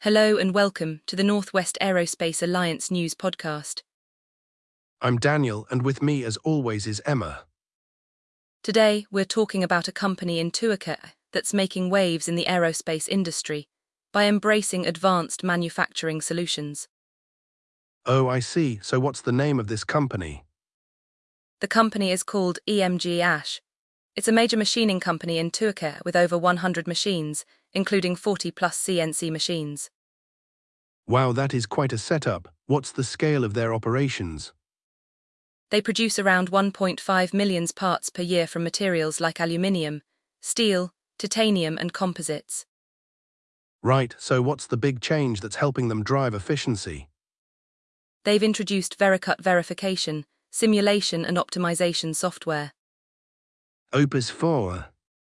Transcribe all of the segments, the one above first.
Hello and welcome to the Northwest Aerospace Alliance News Podcast. I'm Daniel, and with me, as always, is Emma. Today, we're talking about a company in Tuaca that's making waves in the aerospace industry by embracing advanced manufacturing solutions. Oh, I see. So what's the name of this company? The company is called EMG Ash. It's a major machining company in Tuaca with over 100 machines, including 40-plus CNC machines. Wow, that is quite a setup. What's the scale of their operations? They produce around 1.5 million parts per year from materials like aluminium, steel, titanium, and composites. Right, so what's the big change that's helping them drive efficiency? They've introduced Vericut verification, simulation, and optimization software. Opus 4.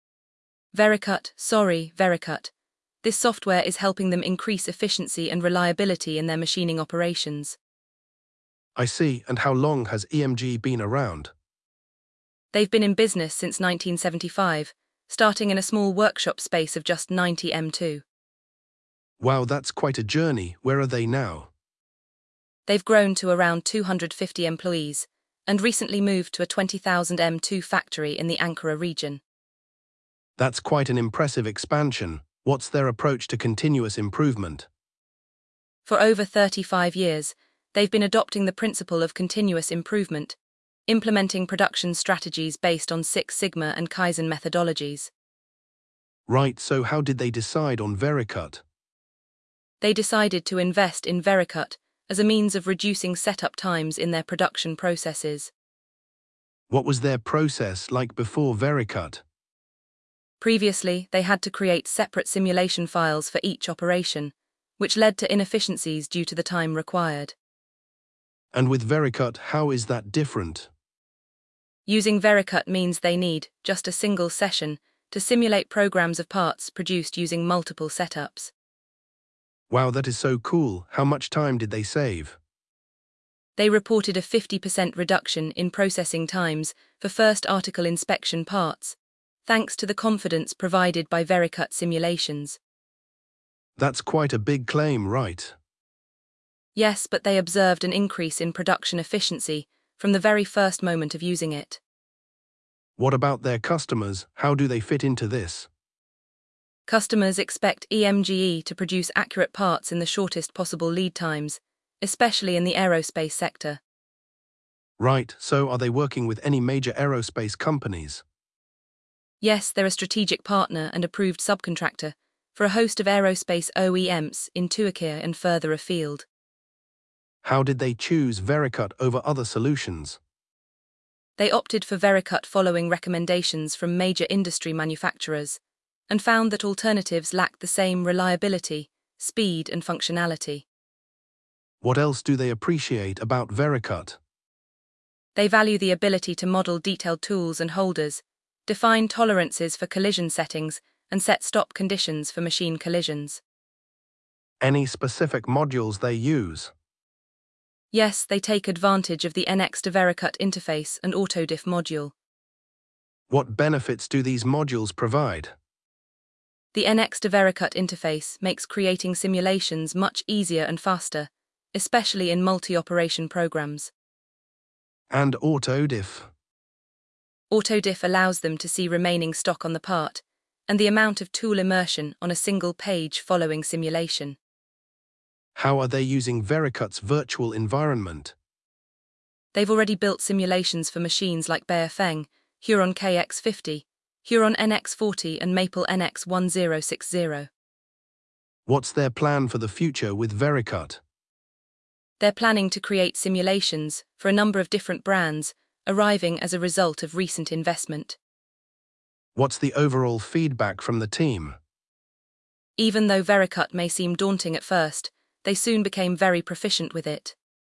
Vericut. This software is helping them increase efficiency and reliability in their machining operations. I see. And how long has EMG been around? They've been in business since 1975, starting in a small workshop space of just 90 m2. Wow, that's quite a journey. Where are they now? They've grown to around 250 employees and recently moved to a 20,000 m2 factory in the Ankara region. That's quite an impressive expansion. What's their approach to continuous improvement? For over 35 years, they've been adopting the principle of continuous improvement, implementing production strategies based on Six Sigma and Kaizen methodologies. Right, so how did they decide on Vericut? They decided to invest in Vericut as a means of reducing setup times in their production processes. What was their process like before Vericut? Previously, they had to create separate simulation files for each operation, which led to inefficiencies due to the time required. And with Vericut, how is that different? Using Vericut means they need just a single session to simulate programs of parts produced using multiple setups. Wow, that is so cool. How much time did they save? They reported a 50% reduction in processing times for first article inspection parts, thanks to the confidence provided by Vericut simulations. That's quite a big claim, right? Yes, but they observed an increase in production efficiency from the very first moment of using it. What about their customers? How do they fit into this? Customers expect EMGE to produce accurate parts in the shortest possible lead times, especially in the aerospace sector. Right, so are they working with any major aerospace companies? Yes, they're a strategic partner and approved subcontractor for a host of aerospace OEMs in Tuaca and further afield. How did they choose Vericut over other solutions? They opted for Vericut following recommendations from major industry manufacturers and found that alternatives lacked the same reliability, speed, and functionality. What else do they appreciate about Vericut? They value the ability to model detailed tools and holders, define tolerances for collision settings, and set stop conditions for machine collisions. Any specific modules they use? Yes, they take advantage of the NX to Vericut interface and AutoDiff module. What benefits do these modules provide? The NX to Vericut interface makes creating simulations much easier and faster, especially in multi-operation programs. And AutoDiff? AutoDiff allows them to see remaining stock on the part and the amount of tool immersion on a single page following simulation. How are they using Vericut's virtual environment? They've already built simulations for machines like Baofeng, Huron KX50, Huron NX40 and Maple NX1060. What's their plan for the future with Vericut? They're planning to create simulations for a number of different brands, arriving as a result of recent investment. What's the overall feedback from the team? Even though Vericut may seem daunting at first, they soon became very proficient with it.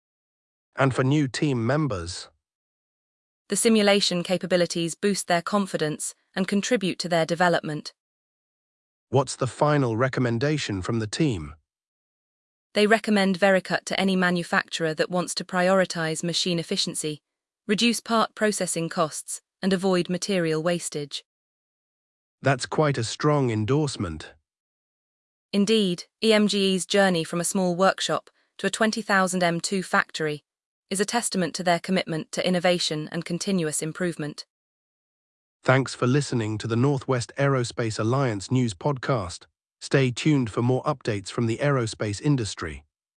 And for new team members? The simulation capabilities boost their confidence and contribute to their development. What's the final recommendation from the team? They recommend Vericut to any manufacturer that wants to prioritize machine efficiency, reduce part processing costs, and avoid material wastage. That's quite a strong endorsement. Indeed, EMGE's journey from a small workshop to a 20,000 M2 factory is a testament to their commitment to innovation and continuous improvement. Thanks for listening to the Northwest Aerospace Alliance News Podcast. Stay tuned for more updates from the aerospace industry.